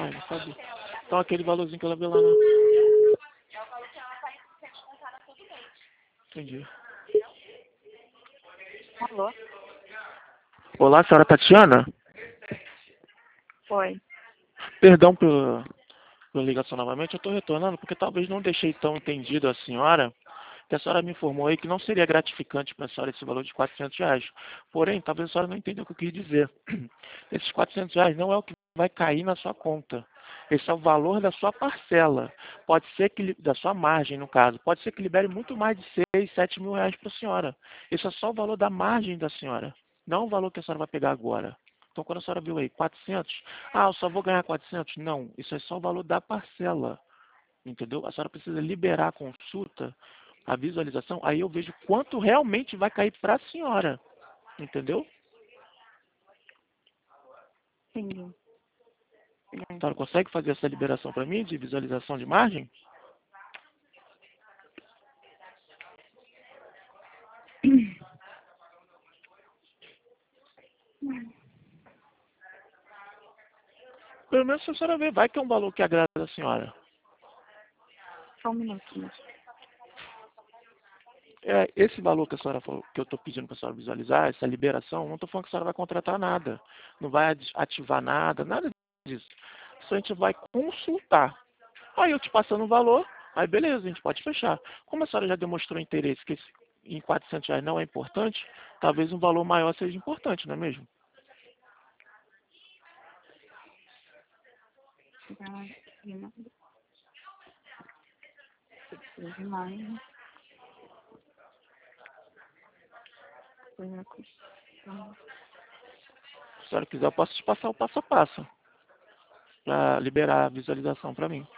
Ah, não sabia. Então aquele valorzinho que ela vê lá, né? Entendi. Alô? Olá, senhora Tatiana. Oi. Perdão pela ligação novamente. Eu estou retornando porque talvez não deixei tão entendido a senhora. Que a senhora me informou aí que não seria gratificante para a senhora esse valor de R$ 400. Porém, talvez a senhora não entenda o que eu quis dizer. Esses R$ 400 não é o que vai cair na sua conta. Esse é o valor da sua parcela. Pode ser que, da sua margem, no caso. Pode ser que libere muito mais de 6, 7 mil reais para a senhora. Esse é só o valor da margem da senhora. Não o valor que a senhora vai pegar agora. Então, quando a senhora viu aí 400, eu só vou ganhar 400? Não, isso é só o valor da parcela. Entendeu? A senhora precisa liberar a consulta, a visualização, aí eu vejo quanto realmente vai cair para a senhora. Entendeu? Entendi. A senhora consegue fazer essa liberação para mim de visualização de margem? Pelo menos se a senhora ver, vai que é um valor que agrada a senhora. Só um minutinho. Esse valor que a senhora falou, que eu estou pedindo para a senhora visualizar, essa liberação, não estou falando que a senhora vai contratar nada. Não vai ativar nada, nada disso. Só a gente vai consultar. Aí eu te passando o valor, aí beleza, a gente pode fechar. Como a senhora já demonstrou interesse que em R$ 400 não é importante, talvez um valor maior seja importante, não é mesmo? Demais. Se a senhora quiser, eu posso te passar o passo a passo para liberar a visualização para mim.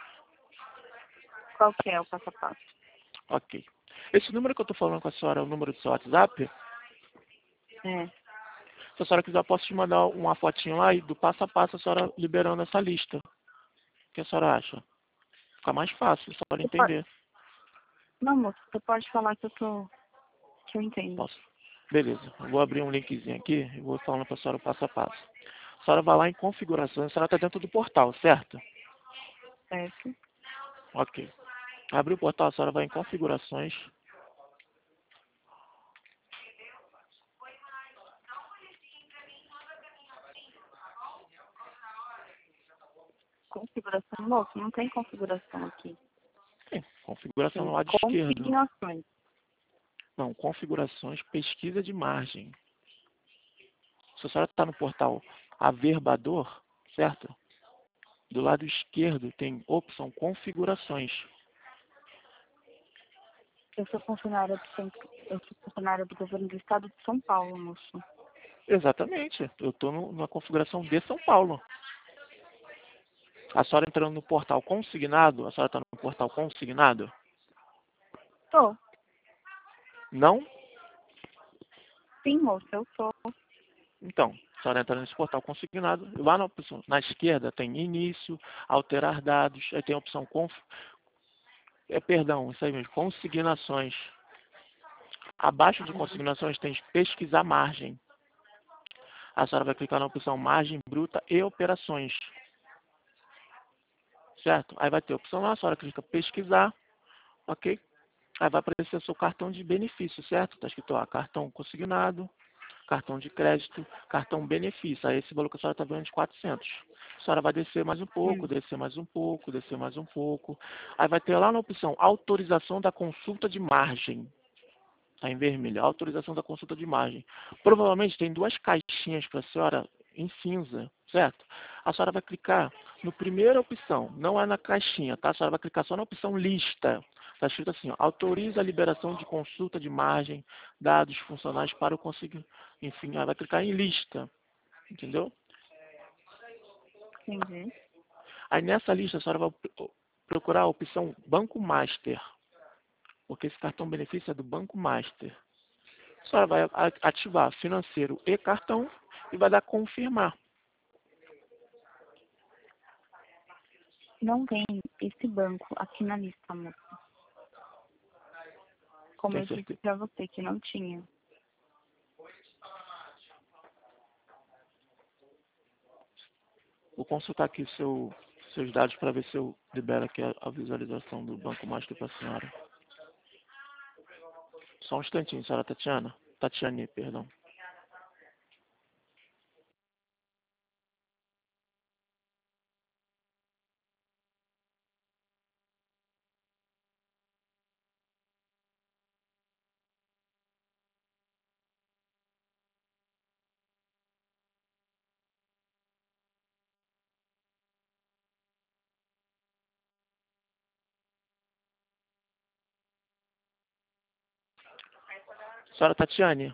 Qual que é o passo a passo? Ok. Esse número que eu estou falando com a senhora é o número do seu WhatsApp? É. Se a senhora quiser, eu posso te mandar uma fotinho lá e do passo a passo a senhora liberando essa lista. O que a senhora acha? Fica mais fácil, só para entender. Não, moço, você pode falar que eu entendo. Posso? Beleza. Eu vou abrir um linkzinho aqui e vou falando para a senhora o passo a passo. A senhora vai lá em configurações, a senhora está dentro do portal, certo? Certo? Ok. Abre o portal, a senhora vai em configurações. Configuração, moço, não tem configuração aqui. Tem configuração Tem no lado esquerdo. consignações. Não, configurações, pesquisa de margem. Se a senhora está no portal Averbador, certo? Do lado esquerdo tem opção configurações. Eu sou funcionária do governo do estado de São Paulo, moço. Exatamente. Eu estou na configuração de São Paulo. A senhora entrando no portal consignado, a senhora está no portal consignado? Tô. Não? Sim, moço, eu sou. Então, a senhora entra nesse portal consignado, lá na opção, na esquerda tem início, alterar dados, aí tem a opção isso aí mesmo, consignações. Abaixo de consignações tem pesquisar margem. A senhora vai clicar na opção margem bruta e operações. Certo? Aí vai ter a opção lá, a senhora clica pesquisar, ok? Aí vai aparecer o seu cartão de benefício, certo? Está escrito lá, cartão consignado, cartão de crédito, cartão benefício. Aí esse valor que a senhora está vendo de 400. A senhora vai descer mais um pouco, descer mais um pouco, descer mais um pouco. Aí vai ter lá na opção autorização da consulta de margem. Está em vermelho, autorização da consulta de margem. Provavelmente tem duas caixinhas para a senhora em cinza, certo? A senhora vai clicar no primeira opção, não é na caixinha, tá? A senhora vai clicar só na opção lista. Está escrito assim, ó, autoriza a liberação de consulta de margem, dados funcionais para o conseguir. Enfim, aí vai clicar em lista, entendeu? Entendi. Aí nessa lista a senhora vai procurar a opção Banco Master, porque esse cartão benefício é do Banco Master. A senhora vai ativar financeiro e cartão e vai dar confirmar. Não tem esse banco aqui na lista, moço. Como Tem eu disse certeza? pra você que não tinha. Vou consultar aqui seus dados para ver se eu libero aqui a visualização do Banco Master para a senhora. Só um instantinho, senhora Tatiana. Tatiane, perdão. Senhora Tatiane,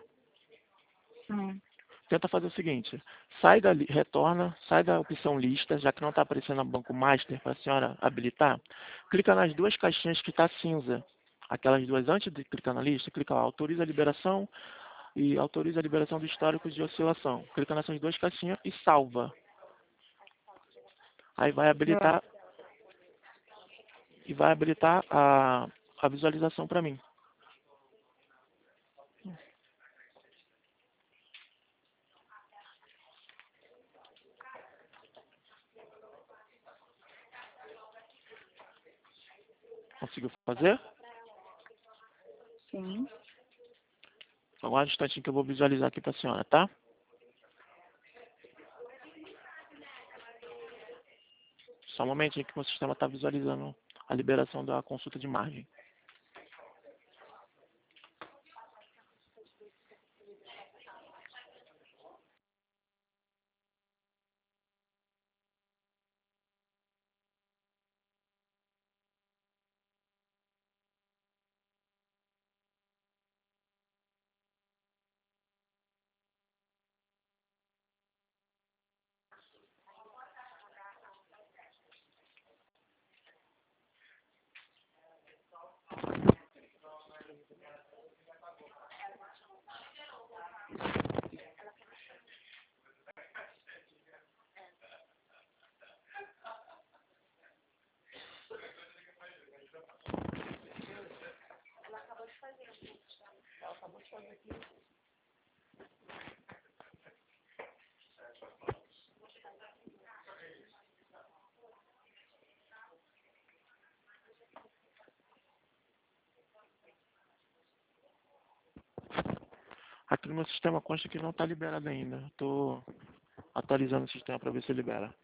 tenta fazer o seguinte, retorna, sai da opção lista, já que não está aparecendo a Banco Master para a senhora habilitar, clica nas duas caixinhas que está cinza, aquelas duas antes de clicar na lista, clica lá, autoriza a liberação e autoriza a liberação do histórico de oscilação. Clica nessas duas caixinhas e salva. Aí vai habilitar a visualização para mim. Conseguiu fazer? Sim. Aguarde um instantinho que eu vou visualizar aqui para a senhora, tá? Só um momentinho que o meu sistema está visualizando a liberação da consulta de margem. Aqui no meu sistema consta que não está liberado ainda. Estou atualizando o sistema para ver se libera.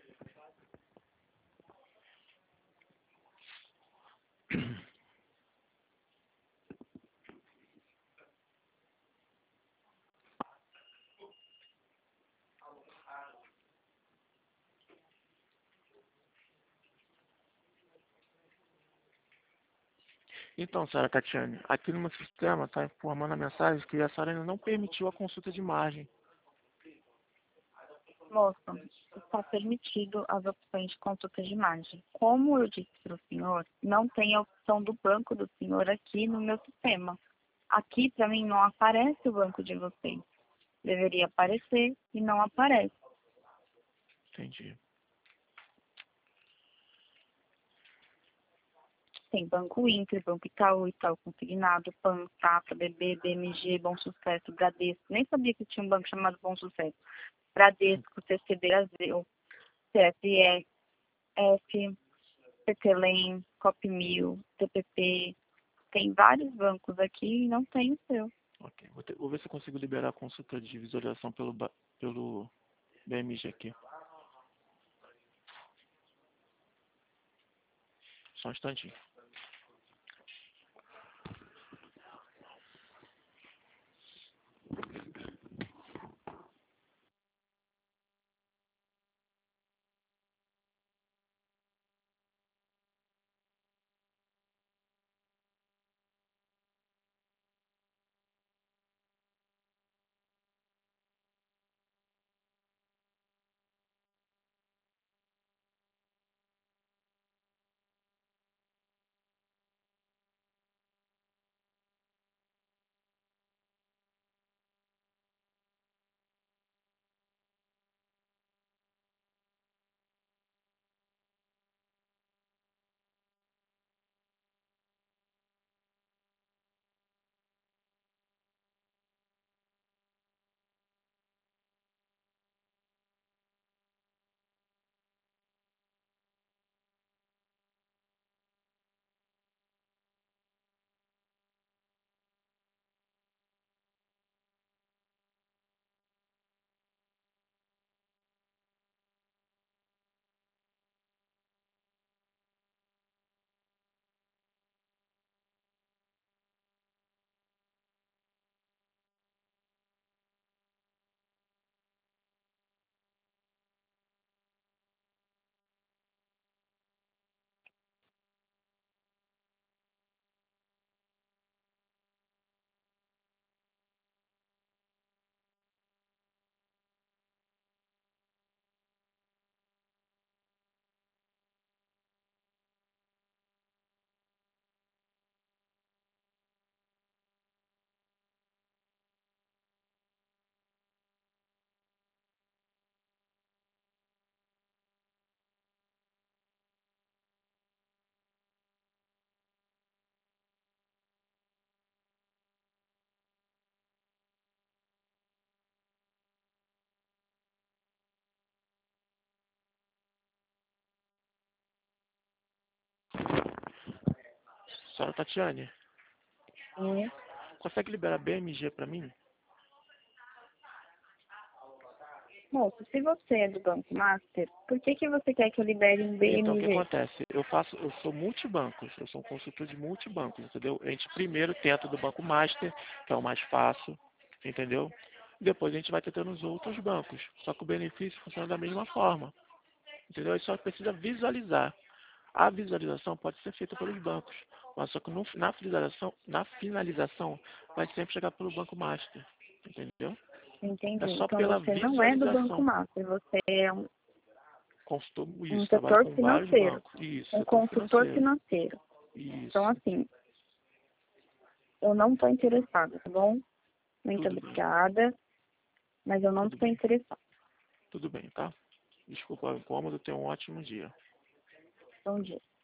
Então, senhora Tatiane, aqui no meu sistema está informando a mensagem que a senhora ainda não permitiu a consulta de margem. Moça, está permitido as opções de consulta de margem. Como eu disse para o senhor, não tem a opção do banco do senhor aqui no meu sistema. Aqui, para mim, não aparece o banco de vocês. Deveria aparecer e não aparece. Entendi. Tem Banco Inter, Banco Itaú, Itaú Consignado, PAN, Safra, BB, BMG, Bom Sucesso, Bradesco. Nem sabia que tinha um banco chamado Bom Sucesso. Bradesco, CCB Brasil, CFE, F, PTLEM, Copmil, TPP. Tem vários bancos aqui e não tem o seu. Ok. Vou ver se eu consigo liberar a consulta de visualização pelo BMG aqui. Só um instantinho. Senhora Tatiane, Sim. consegue liberar BMG para mim? Moço, se você é do Banco Master, por que que você quer que eu libere um Então, o que BMG? acontece? Eu sou multibancos, eu sou um consultor de multibancos, entendeu? A gente primeiro tenta do Banco Master, que é o mais fácil, entendeu? Depois a gente vai tentando os outros bancos. Só que o benefício funciona da mesma forma, entendeu? A gente só precisa visualizar. A visualização pode ser feita pelos bancos, mas só que na finalização vai sempre chegar pelo Banco Master, entendeu? Entendi. É só Então pela você não é do Banco visualização. Master, você é Consultor, um isso, trabalho setor com vários financeiro, bancos. Isso, um setor consultor financeiro. financeiro. Então, Isso, assim, eu não estou interessada, tá bom? Muito tudo bem, obrigada, mas eu não tudo estou bem, interessada. tudo bem, tá? Desculpa o incômodo, tenha um ótimo dia. Bom dia.